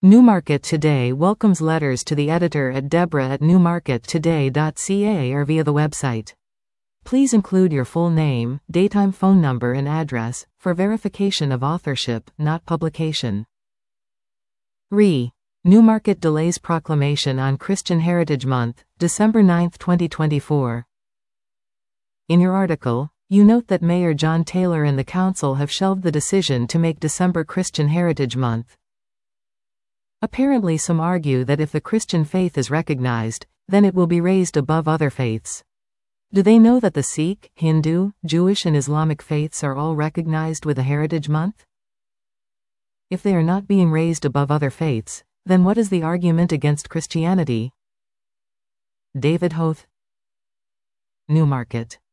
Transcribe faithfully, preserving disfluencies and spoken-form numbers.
Newmarket Today welcomes letters to the editor at Deborah at newmarket today dot c a or via the website. Please include your full name, daytime phone number and address, for verification of authorship, not publication. Re. Newmarket delays proclamation on Christian Heritage Month, December ninth twenty twenty-four. In your article, you note that Mayor John Taylor and the Council have shelved the decision to make December Christian Heritage Month. Apparently some argue that if the Christian faith is recognized, then it will be raised above other faiths. Do they know that the Sikh, Hindu, Jewish and Islamic faiths are all recognized with a Heritage Month? If they are not being raised above other faiths, then what is the argument against Christianity? David Hoth, Newmarket.